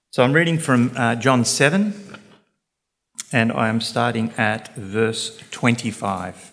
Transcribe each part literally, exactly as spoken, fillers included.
So I'm reading from uh, John seven, and I am starting at verse twenty-five.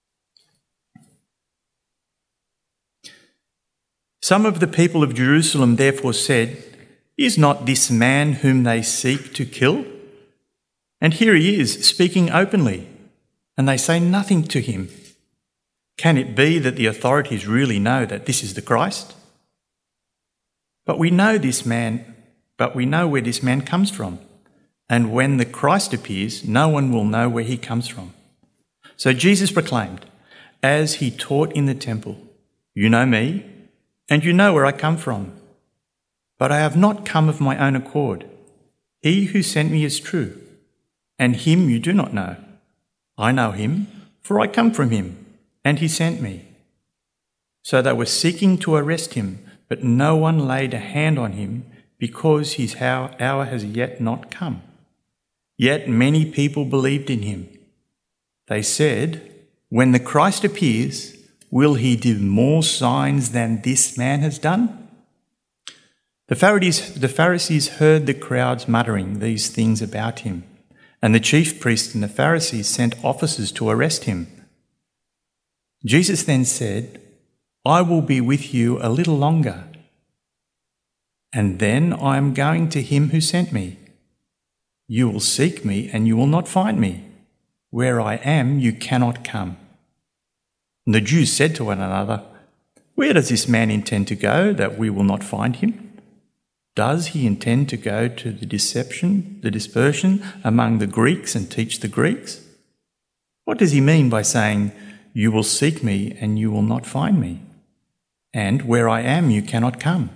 Some of the people of Jerusalem therefore said, "Is not this man whom they seek to kill? And here he is, speaking openly, and they say nothing to him. Can it be that the authorities really know that this is the Christ? But we know this man, but we know where this man comes from, and when the Christ appears, no one will know where he comes from." So Jesus proclaimed, as he taught in the temple, "You know me, and you know where I come from. But I have not come of my own accord. He who sent me is true, and him you do not know. I know him, for I come from him, and he sent me." So they were seeking to arrest him, but no one laid a hand on him, because his hour has yet not come. Yet many people believed in him. They said, "When the Christ appears, will he do more signs than this man has done?" The Pharisees, the Pharisees heard the crowds muttering these things about him, and the chief priests and the Pharisees sent officers to arrest him. Jesus then said, "I will be with you a little longer, and then I am going to him who sent me. You will seek me, and you will not find me. Where I am, you cannot come." And the Jews said to one another, "Where does this man intend to go, that we will not find him? Does he intend to go to the deception, the dispersion among the Greeks and teach the Greeks? What does he mean by saying, 'You will seek me, and you will not find me'? And where I am, you cannot come?"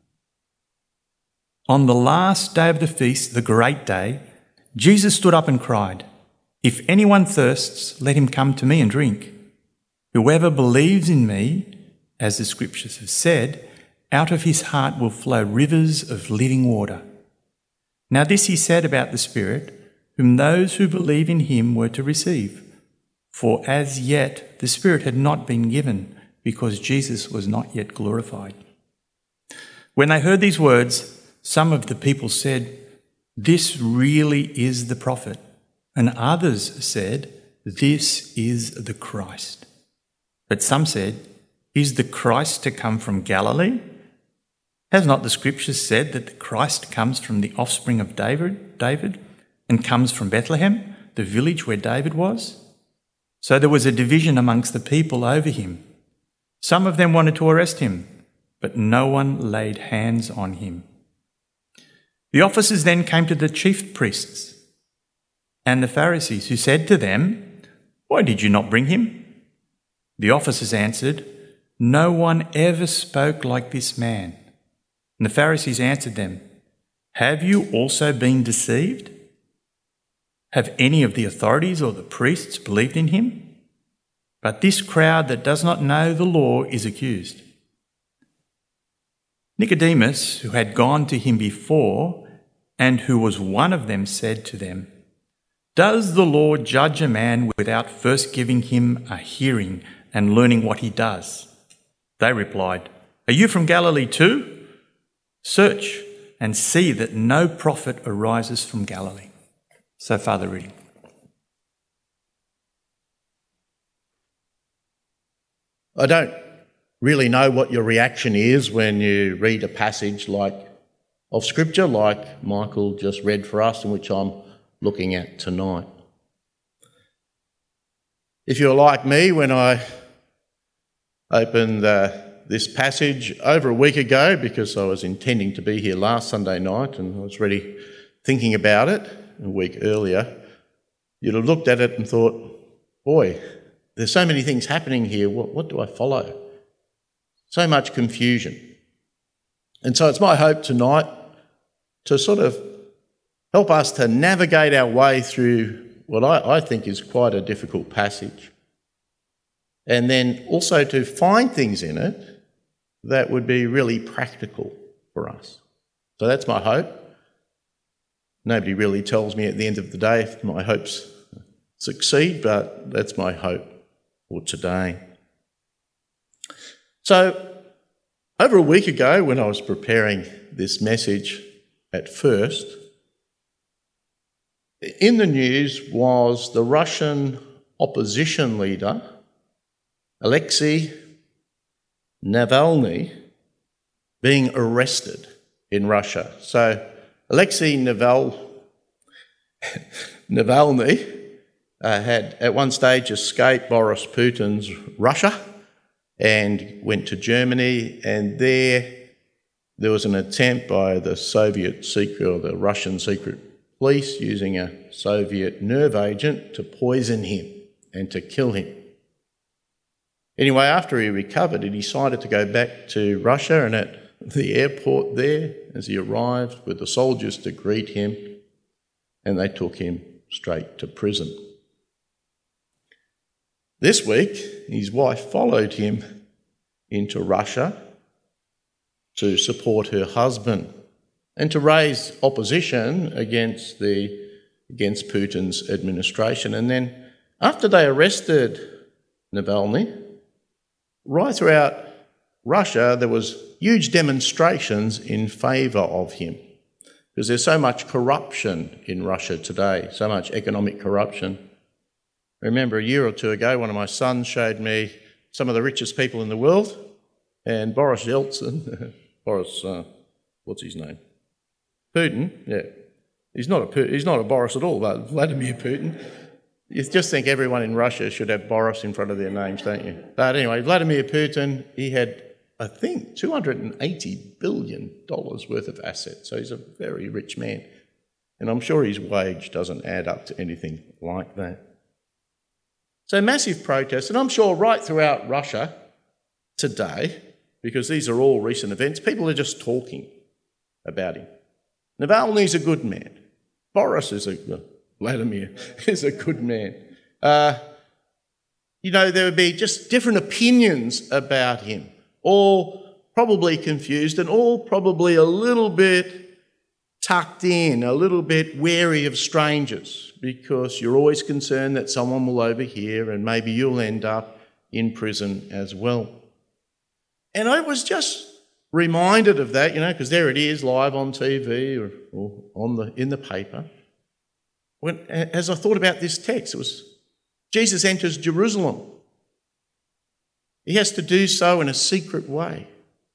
On the last day of the feast, the great day, Jesus stood up and cried, "If anyone thirsts, let him come to me and drink. Whoever believes in me, as the scriptures have said, out of his heart will flow rivers of living water." Now this he said about the Spirit, whom those who believe in him were to receive. For as yet the Spirit had not been given, because Jesus was not yet glorified. When they heard these words, some of the people said, "This really is the prophet." And others said, "This is the Christ." But some said, "Is the Christ to come from Galilee? Has not the scriptures said that the Christ comes from the offspring of David, David and comes from Bethlehem, the village where David was?" So there was a division amongst the people over him. Some of them wanted to arrest him, but no one laid hands on him. The officers then came to the chief priests and the Pharisees, who said to them, "Why did you not bring him?" The officers answered, "No one ever spoke like this man." And the Pharisees answered them, "Have you also been deceived? Have any of the authorities or the priests believed in him? But this crowd that does not know the law is accused." Nicodemus, who had gone to him before and who was one of them, said to them, "Does the law judge a man without first giving him a hearing and learning what he does?" They replied, "Are you from Galilee too? Search and see that no prophet arises from Galilee." So far the reading. I don't really know what your reaction is when you read a passage like of Scripture, like Michael just read for us, and which I'm looking at tonight. If you're like me, when I opened uh, this passage over a week ago, because I was intending to be here last Sunday night and I was really thinking about it a week earlier, you'd have looked at it and thought, boy, there's so many things happening here, what, what do I follow? So much confusion. And so it's my hope tonight to sort of help us to navigate our way through what I, I think is quite a difficult passage. And then also to find things in it that would be really practical for us. So that's my hope. Nobody really tells me at the end of the day if my hopes succeed, but that's my hope for today. So over a week ago, when I was preparing this message, at first. In the news was the Russian opposition leader, Alexei Navalny, being arrested in Russia. So Alexei Naval, Navalny uh, had at one stage escaped Boris Putin's Russia and went to Germany, and there there was an attempt by the Soviet secret or the Russian secret police using a Soviet nerve agent to poison him and to kill him. Anyway, after he recovered, he decided to go back to Russia, and at the airport there, as he arrived, with the soldiers to greet him, and they took him straight to prison. This week, his wife followed him into Russia to support her husband and to raise opposition against the against Putin's administration. And then after they arrested Navalny, right throughout Russia there was huge demonstrations in favour of him, because there's so much corruption in Russia today, so much economic corruption. I remember a year or two ago, one of my sons showed me some of the richest people in the world, and Boris Yeltsin, Boris, uh, what's his name? Putin, yeah. He's not a he's not a Boris at all, but Vladimir Putin. You just think everyone in Russia should have Boris in front of their names, don't you? But anyway, Vladimir Putin, he had, I think, two hundred eighty billion dollars worth of assets. So he's a very rich man. And I'm sure his wage doesn't add up to anything like that. So massive protests, and I'm sure right throughout Russia today, because these are all recent events, people are just talking about him. Navalny's a good man. Boris is a, Vladimir is a good man. Uh, you know, there would be just different opinions about him, all probably confused and all probably a little bit tucked in, a little bit wary of strangers, because you're always concerned that someone will overhear and maybe you'll end up in prison as well. And I was just reminded of that, you know, because there it is, live on T V or, or on the in the paper. When, as I thought about this text, it was Jesus enters Jerusalem. He has to do so in a secret way.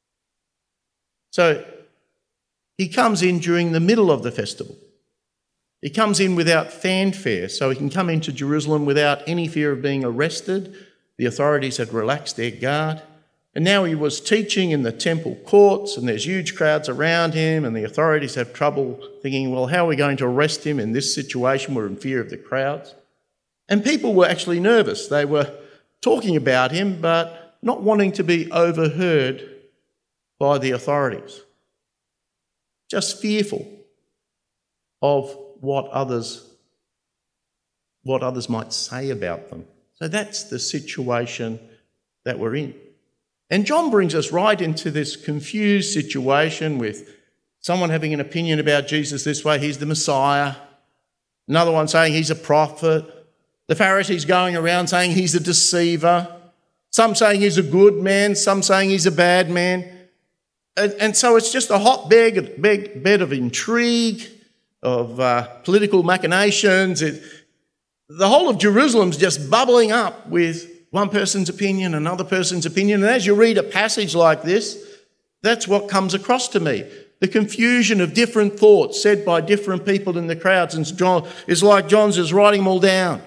So he comes in during the middle of the festival. He comes in without fanfare, so he can come into Jerusalem without any fear of being arrested. The authorities had relaxed their guard. And now he was teaching in the temple courts, and there's huge crowds around him, and the authorities have trouble thinking, well, how are we going to arrest him in this situation? We're in fear of the crowds. And people were actually nervous. They were talking about him, but not wanting to be overheard by the authorities. Just fearful of what others, what others might say about them. So that's the situation that we're in. And John brings us right into this confused situation with someone having an opinion about Jesus this way, he's the Messiah. Another one saying he's a prophet. The Pharisees going around saying he's a deceiver. Some saying he's a good man, some saying he's a bad man. And, and so it's just a hot bed, bed, bed of intrigue, of uh, political machinations. It, the whole of Jerusalem's just bubbling up with one person's opinion, another person's opinion. And as you read a passage like this, that's what comes across to me. The confusion of different thoughts said by different people in the crowds. And John is like John's is writing them all down.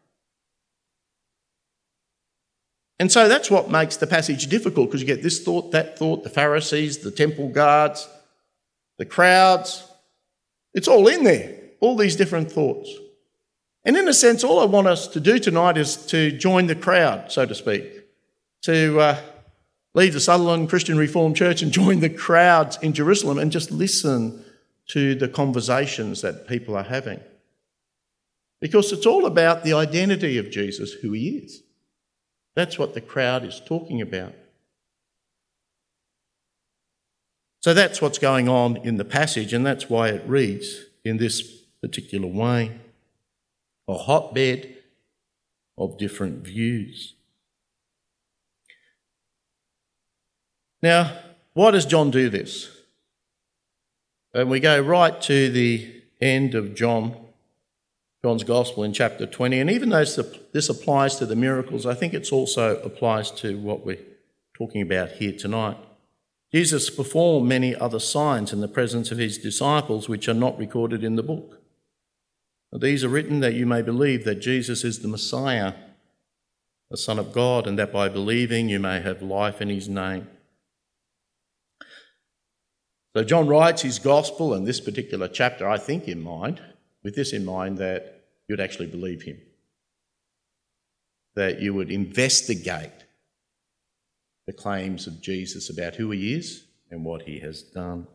And so that's what makes the passage difficult, because you get this thought, that thought, the Pharisees, the temple guards, the crowds. It's all in there, all these different thoughts. And in a sense, all I want us to do tonight is to join the crowd, so to speak, to uh, leave the Sutherland Christian Reformed Church and join the crowds in Jerusalem and just listen to the conversations that people are having. Because it's all about the identity of Jesus, who he is. That's what the crowd is talking about. So that's what's going on in the passage, and that's why it reads in this particular way. A hotbed of different views. Now, why does John do this? And we go right to the end of John, John's Gospel in chapter twenty. And even though this applies to the miracles, I think it also applies to what we're talking about here tonight. Jesus performed many other signs in the presence of his disciples, which are not recorded in the book. These are written that you may believe that Jesus is the Messiah, the Son of God, and that by believing you may have life in his name. So John writes his gospel and this particular chapter, I think, in mind, with this in mind, that you'd actually believe him, that you would investigate the claims of Jesus about who he is and what he has done.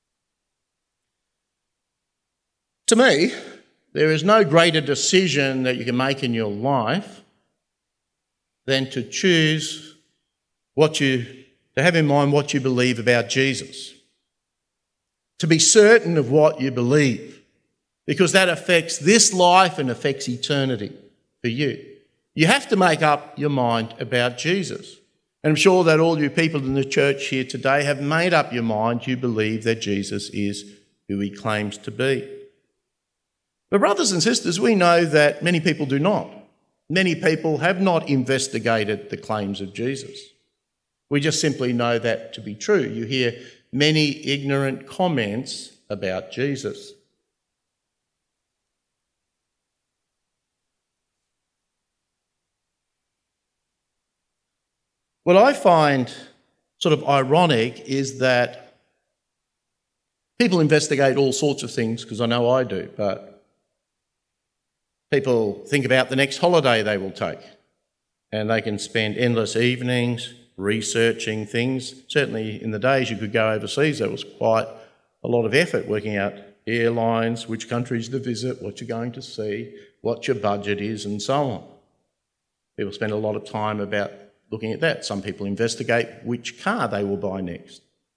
To me, there is no greater decision that you can make in your life than to choose what you, to have in mind what you believe about Jesus. To be certain of what you believe, because that affects this life and affects eternity for you. You have to make up your mind about Jesus. And I'm sure that all you people in the church here today have made up your mind. You believe that Jesus is who he claims to be. But brothers and sisters, we know that many people do not. Many people have not investigated the claims of Jesus. We just simply know that to be true. You hear many ignorant comments about Jesus. What I find sort of ironic is that people investigate all sorts of things, because I know I do, but people think about the next holiday they will take, and they can spend endless evenings researching things. Certainly in the days you could go overseas, there was quite a lot of effort working out airlines, which countries to visit, what you're going to see, what your budget is, and so on. People spend a lot of time about looking at that. Some people investigate which car they will buy next.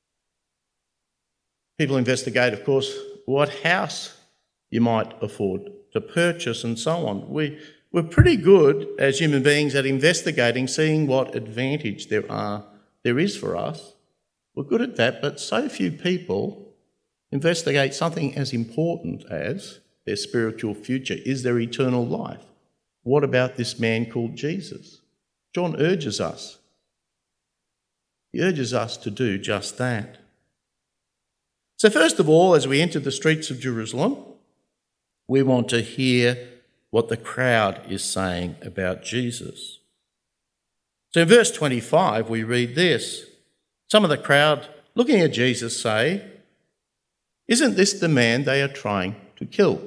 People investigate, of course, what house you might afford to purchase and so on. We, we're pretty good as human beings at investigating, seeing what advantage there are, there is for us. We're good at that, but so few people investigate something as important as their spiritual future. Is there eternal life? What about this man called Jesus? John urges us. He urges us to do just that. So first of all, as we enter the streets of Jerusalem, we want to hear what the crowd is saying about Jesus. So in verse twenty-five, we read this. Some of the crowd, looking at Jesus, say, "Isn't this the man they are trying to kill?"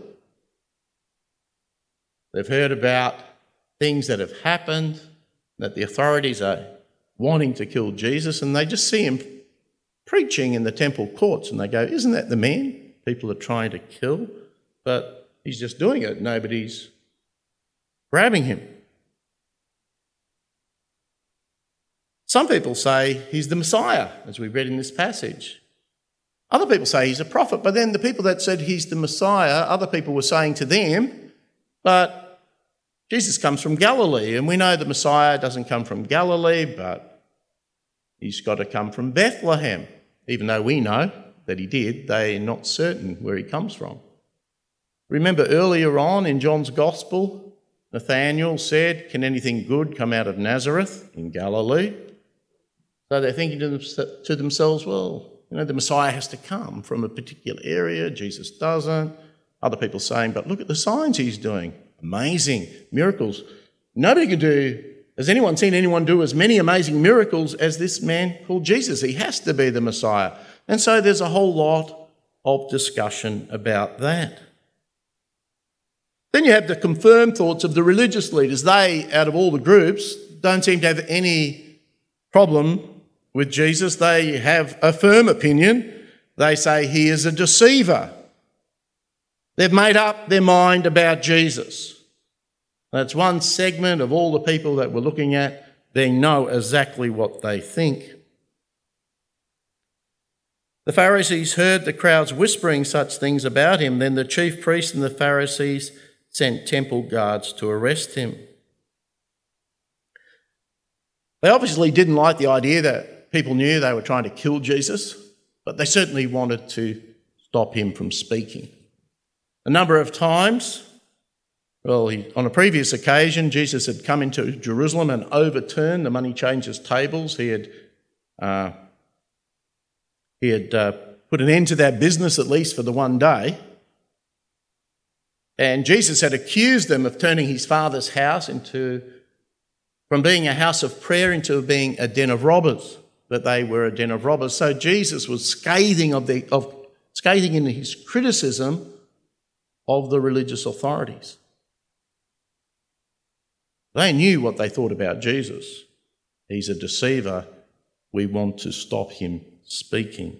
They've heard about things that have happened, that the authorities are wanting to kill Jesus, and they just see him preaching in the temple courts, and they go, "Isn't that the man people are trying to kill?" But he's just doing it. Nobody's grabbing him. Some people say he's the Messiah, as we read in this passage. Other people say he's a prophet, but then the people that said he's the Messiah, other people were saying to them, but Jesus comes from Galilee, and we know the Messiah doesn't come from Galilee, but he's got to come from Bethlehem. Even though we know that he did, they're not certain where he comes from. Remember earlier on in John's Gospel, Nathanael said, "Can anything good come out of Nazareth in Galilee?" So they're thinking to themselves, well, you know, the Messiah has to come from a particular area. Jesus doesn't. Other people saying, but look at the signs he's doing. Amazing miracles. Nobody can do, has anyone seen anyone do as many amazing miracles as this man called Jesus? He has to be the Messiah. And so there's a whole lot of discussion about that. Then you have the confirmed thoughts of the religious leaders. They, out of all the groups, don't seem to have any problem with Jesus. They have a firm opinion. They say he is a deceiver. They've made up their mind about Jesus. That's one segment of all the people that we're looking at. They know exactly what they think. The Pharisees heard the crowds whispering such things about him. Then the chief priests and the Pharisees sent temple guards to arrest him. They obviously didn't like the idea that people knew they were trying to kill Jesus, but they certainly wanted to stop him from speaking. A number of times, well, he, on a previous occasion, Jesus had come into Jerusalem and overturned the money changers' tables. He had, uh, he had uh, put an end to that business, at least for the one day. And Jesus had accused them of turning his Father's house into, from being a house of prayer into being a den of robbers, that they were a den of robbers. So Jesus was scathing of the of scathing in his criticism of the religious authorities. They knew what they thought about Jesus. He's a deceiver. We want to stop him speaking.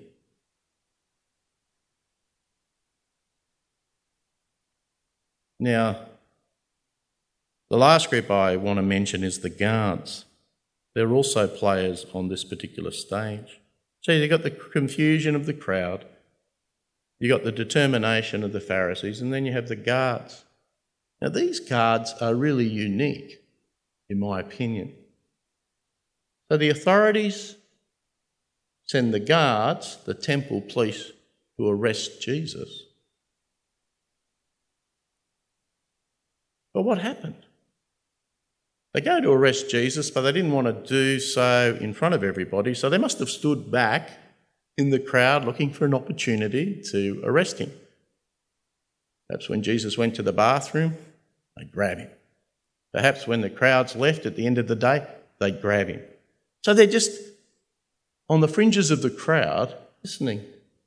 Now, the last group I want to mention is the guards. They're also players on this particular stage. So you've got the confusion of the crowd, you've got the determination of the Pharisees, and then you have the guards. Now, these guards are really unique, in my opinion. So the authorities send the guards, the temple police, to arrest Jesus. But what happened? They go to arrest Jesus, but they didn't want to do so in front of everybody, so they must have stood back in the crowd looking for an opportunity to arrest him. Perhaps when Jesus went to the bathroom, they'd grab him. Perhaps when the crowds left at the end of the day, they'd grab him. So they're just on the fringes of the crowd listening.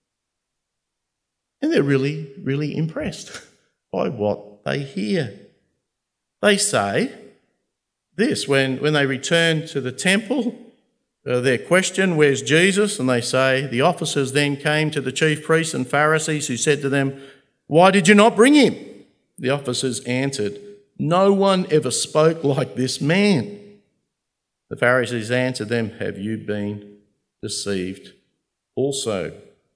And they're really, really impressed by what they hear. They say this, when, when they return to the temple, uh, they're questioned, "Where's Jesus?" And they say, "The officers then came to the chief priests and Pharisees, who said to them, 'Why did you not bring him?' The officers answered, 'No one ever spoke like this man.' The Pharisees answered them, 'Have you been deceived also?'"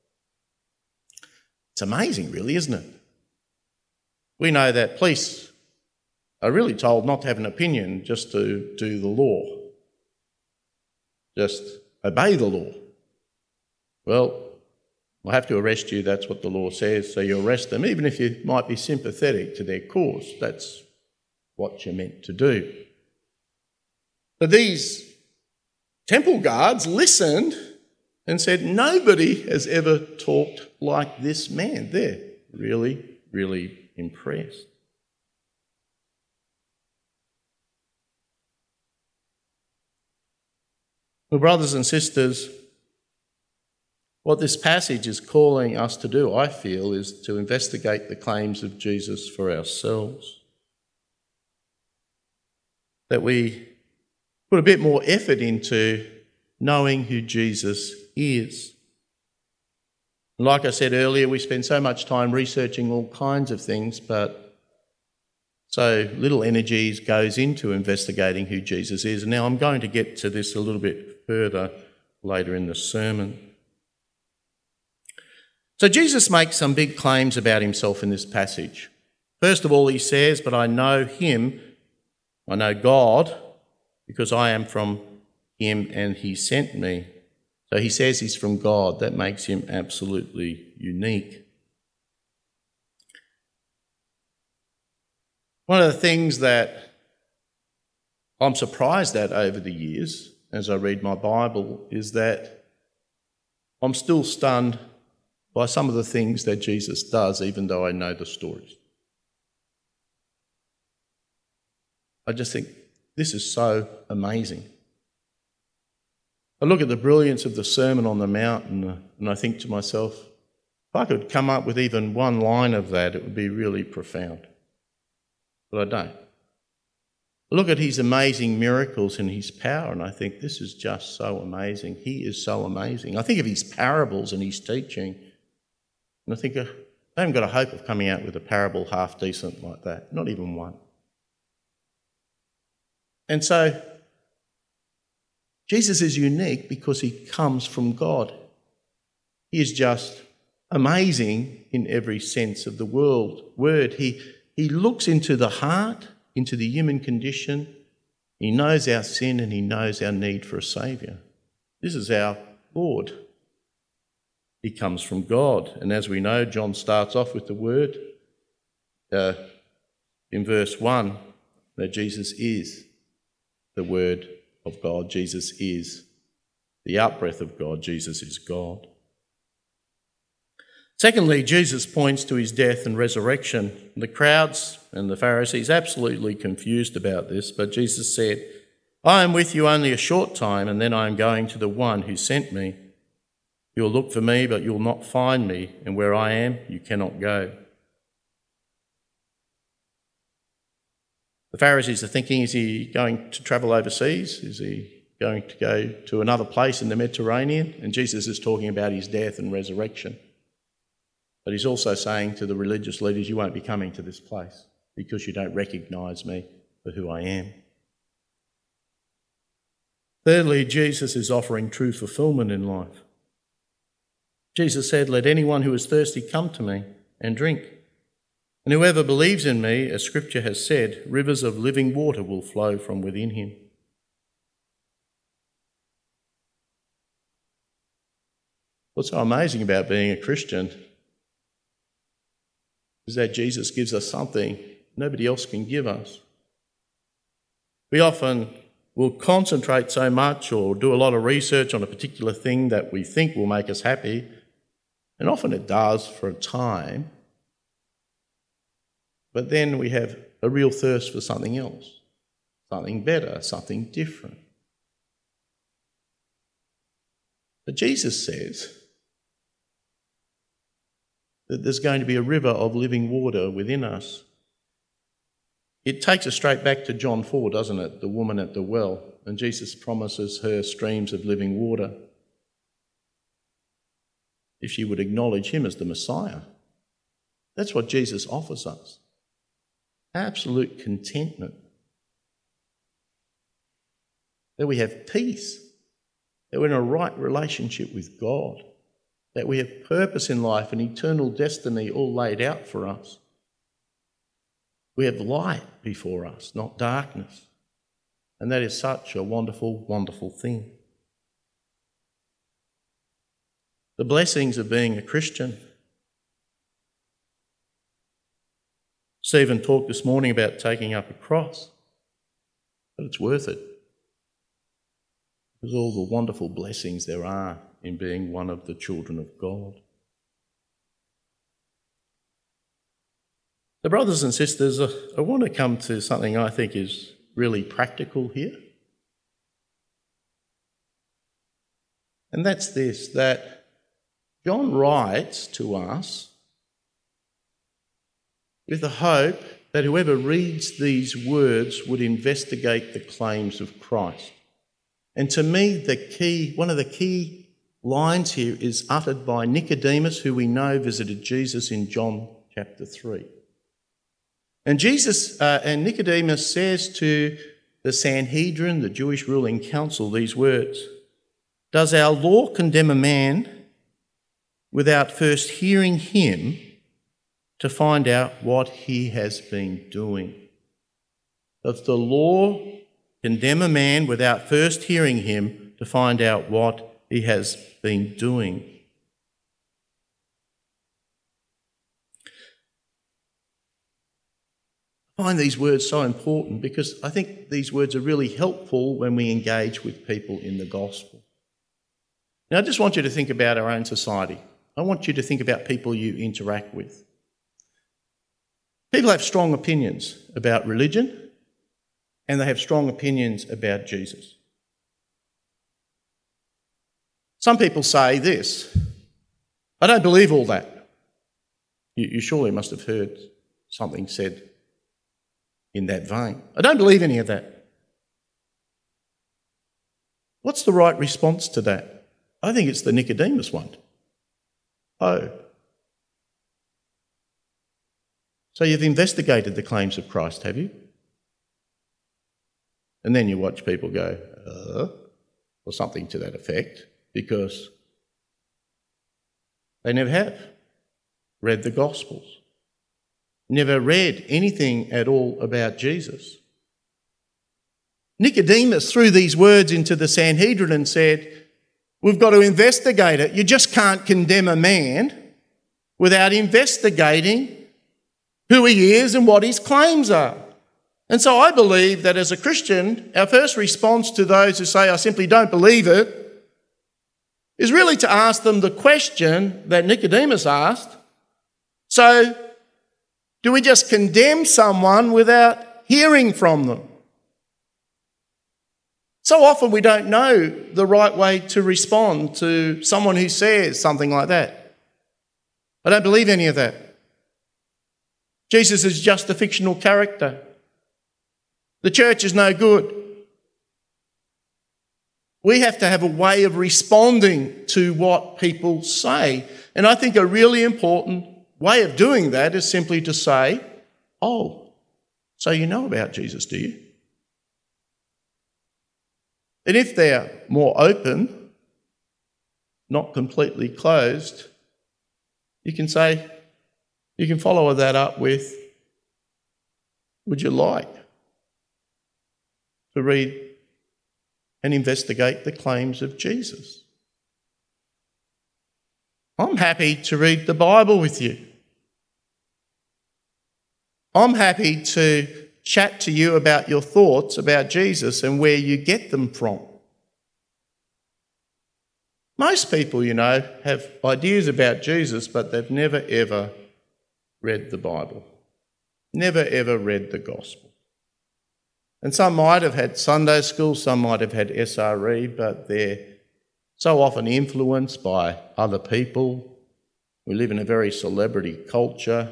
It's amazing, really, isn't it? We know that police are really told not to have an opinion, just to do the law. Just obey the law. Well, we'll have to arrest you, that's what the law says, so you arrest them, even if you might be sympathetic to their cause. That's what you're meant to do. But these temple guards listened and said, "Nobody has ever talked like this man." They're really, really impressed. Well, brothers and sisters, what this passage is calling us to do, I feel, is to investigate the claims of Jesus for ourselves. That we put a bit more effort into knowing who Jesus is. Like I said earlier, we spend so much time researching all kinds of things, but so little energy goes into investigating who Jesus is. And now I'm going to get to this a little bit further later in the sermon. So Jesus makes some big claims about himself in this passage. First of all, he says, "But I know him, I know God, because I am from him and he sent me." So he says he's from God. That makes him absolutely unique. One of the things that I'm surprised at over the years as I read my Bible is that I'm still stunned by some of the things that Jesus does, even though I know the stories. I just think this is so amazing. I look at the brilliance of the Sermon on the Mount and, and I think to myself, if I could come up with even one line of that, it would be really profound. But I don't. I look at his amazing miracles and his power and I think this is just so amazing. He is so amazing. I think of his parables and his teaching and I think, I haven't got a hope of coming out with a parable half decent like that. Not even one. And so, Jesus is unique because he comes from God. He is just amazing in every sense of the world, word. He, he looks into the heart, into the human condition. He knows our sin and he knows our need for a saviour. This is our Lord. he comes from God. And as we know, John starts off with the word uh, in verse one, that Jesus is the word of God. Jesus is the outbreath of God. Jesus is God. Secondly, Jesus points to his death and resurrection. The crowds and the Pharisees absolutely confused about this, but Jesus said, I am with you only a short time, and then I am going to the one who sent me. You will look for me, but you will not find me, and where I am, you cannot go. The Pharisees are thinking, is he going to travel overseas? Is he going to go to another place in the Mediterranean? And Jesus is talking about his death and resurrection. But he's also saying to the religious leaders, you won't be coming to this place because you don't recognise me for who I am. Thirdly, Jesus is offering true fulfilment in life. Jesus said, let anyone who is thirsty come to me and drink. And whoever believes in me, as Scripture has said, rivers of living water will flow from within him. What's so amazing about being a Christian is that Jesus gives us something nobody else can give us. We often will concentrate so much or do a lot of research on a particular thing that we think will make us happy, and often it does for a time, but then we have a real thirst for something else, something better, something different. But Jesus says that there's going to be a river of living water within us. It takes us straight back to John four, doesn't it? The woman at the well, and Jesus promises her streams of living water if she would acknowledge him as the Messiah. That's what Jesus offers us. Absolute contentment. That we have peace. That we're in a right relationship with God. That we have purpose in life and eternal destiny all laid out for us. We have light before us, not darkness. And that is such a wonderful, wonderful thing. The blessings of being a Christian. Stephen talked this morning about taking up a cross, but it's worth it. There's all the wonderful blessings there are in being one of the children of God. So brothers and sisters, I want to come to something I think is really practical here. And that's this, that John writes to us with the hope that whoever reads these words would investigate the claims of Christ. And to me, the key, one of the key lines here is uttered by Nicodemus, who we know visited Jesus in John chapter three. And Jesus uh, and Nicodemus says to the Sanhedrin, the Jewish ruling council, these words, does our law condemn a man without first hearing him to find out what he has been doing? Does the law condemn a man without first hearing him to find out what he has been doing? I find these words so important because I think these words are really helpful when we engage with people in the gospel. Now, I just want you to think about our own society. I want you to think about people you interact with. People have strong opinions about religion, and they have strong opinions about Jesus. Some people say this, I don't believe all that. You, you surely must have heard something said in that vein. I don't believe any of that. What's the right response to that? I think it's the Nicodemus one. Oh. So you've investigated the claims of Christ, have you? And then you watch people go, uh, or something to that effect, because they never have read the Gospels, never read anything at all about Jesus. Nicodemus threw these words into the Sanhedrin and said, We've got to investigate it. You just can't condemn a man without investigating who he is and what his claims are. And so I believe that as a Christian, our first response to those who say, I simply don't believe it, is really to ask them the question that Nicodemus asked. So, do we just condemn someone without hearing from them? So often we don't know the right way to respond to someone who says something like that. I don't believe any of that. Jesus is just a fictional character. The church is no good. We have to have a way of responding to what people say. And I think a really important way of doing that is simply to say, oh, so you know about Jesus, do you? And if they're more open, not completely closed, you can say, you can follow that up with, would you like to read and investigate the claims of Jesus? I'm happy to read the Bible with you. I'm happy to chat to you about your thoughts about Jesus and where you get them from. Most people, you know, have ideas about Jesus, but they've never ever read the Bible, never ever read the gospel. And some might have had Sunday school, some might have had S R E, but they're so often influenced by other people. We live in a very celebrity culture,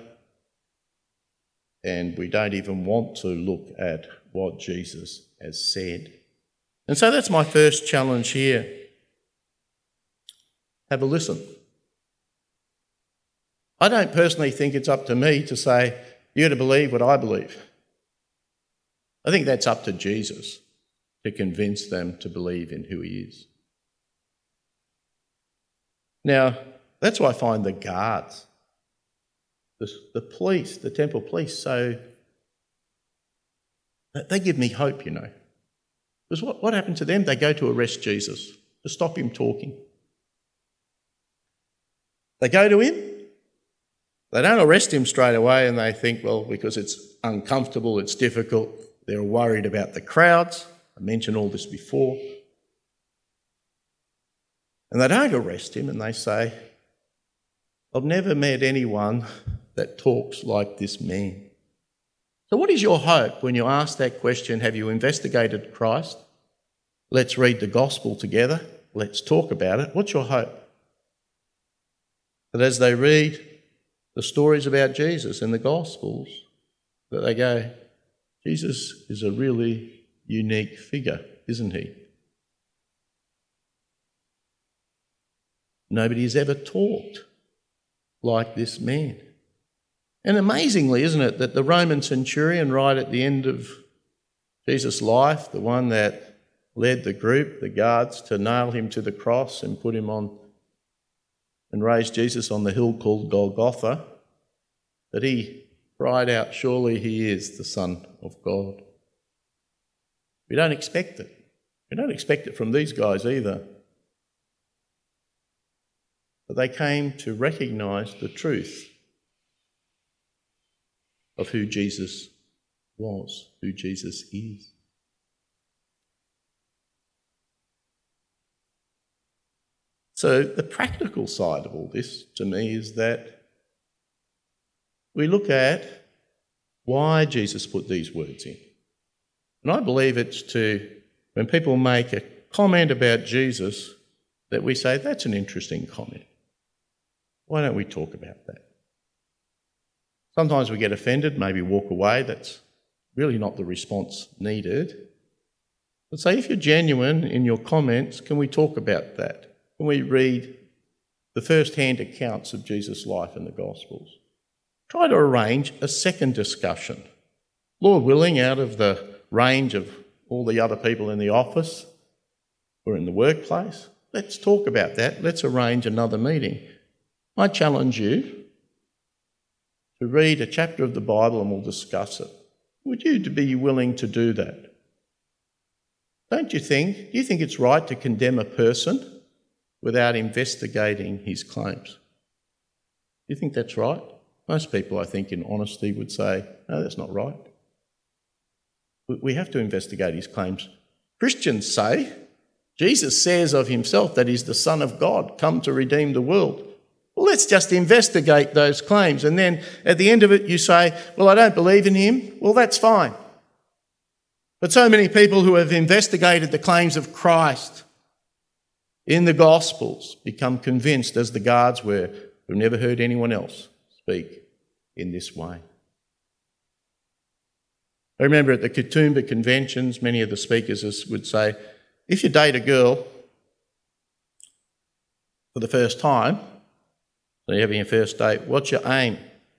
and we don't even want to look at what Jesus has said. And so that's my first challenge here. Have a listen. I don't personally think it's up to me to say, you're to believe what I believe. I think that's up to Jesus to convince them to believe in who he is. Now, that's why I find the guards, the, the police, the temple police, so they give me hope, you know. Because what, what happened to them? They go to arrest Jesus, to stop him talking. They go to him, they don't arrest him straight away, and they think, well, because it's uncomfortable, it's difficult, they're worried about the crowds. I mentioned all this before. And they don't arrest him, and they say, I've never met anyone that talks like this man. So what is your hope when you ask that question, have you investigated Christ? Let's read the gospel together. Let's talk about it. What's your hope? That as they read the stories about Jesus in the gospels, that they go, Jesus is a really unique figure, isn't he? Nobody's ever talked like this man. And amazingly, isn't it, that the Roman centurion right at the end of Jesus' life, the one that led the group, the guards, to nail him to the cross and put him on and raise Jesus on the hill called Golgotha, that he cried out, surely he is the Son of God. We don't expect it. We don't expect it from these guys either. But they came to recognise the truth of who Jesus was, who Jesus is. So the practical side of all this, to me, is that we look at why Jesus put these words in. And I believe it's to, when people make a comment about Jesus, that we say, that's an interesting comment. Why don't we talk about that? Sometimes we get offended, maybe walk away. That's really not the response needed. But say, if you're genuine in your comments, can we talk about that? Can we read the first-hand accounts of Jesus' life in the Gospels? Try to arrange a second discussion. Lord willing, out of the range of all the other people in the office or in the workplace, let's talk about that. Let's arrange another meeting. I challenge you to read a chapter of the Bible and we'll discuss it. Would you be willing to do that? Don't you think? Do you think it's right to condemn a person without investigating his claims. Do you think that's right? Most people, I think, in honesty would say, no, that's not right. We have to investigate his claims. Christians say, Jesus says of himself that he's the Son of God, come to redeem the world. Well, let's just investigate those claims. And then at the end of it, you say, well, I don't believe in him. Well, that's fine. But so many people who have investigated the claims of Christ in the Gospels become convinced, as the guards were, who've never heard anyone else speak in this way. I remember at the Katoomba conventions, many of the speakers would say, if you date a girl for the first time, so you're having a first date, what's your aim?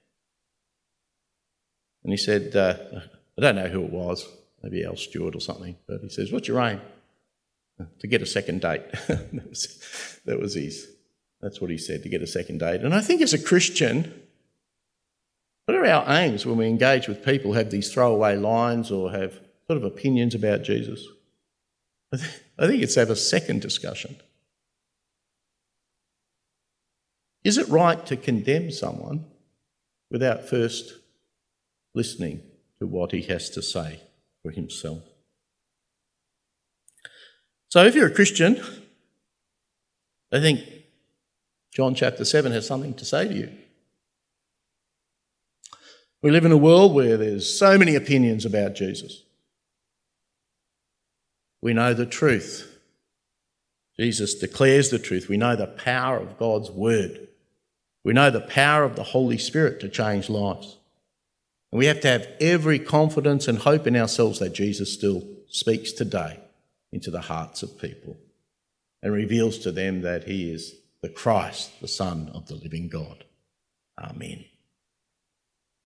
And he said, uh, I don't know who it was, maybe Al Stewart or something, but he says, what's your aim? To get a second date. that, was, that was his, that's what he said, to get a second date. And I think as a Christian, what are our aims when we engage with people who have these throwaway lines or have sort of opinions about Jesus? I, th- I think it's to have a second discussion. Is it right to condemn someone without first listening to what he has to say for himself? So if you're a Christian, I think John chapter seven has something to say to you. We live in a world where there's so many opinions about Jesus. We know the truth. Jesus declares the truth. We know the power of God's word. We know the power of the Holy Spirit to change lives. And we have to have every confidence and hope in ourselves that Jesus still speaks today into the hearts of people and reveals to them that he is the Christ, the Son of the living God. Amen.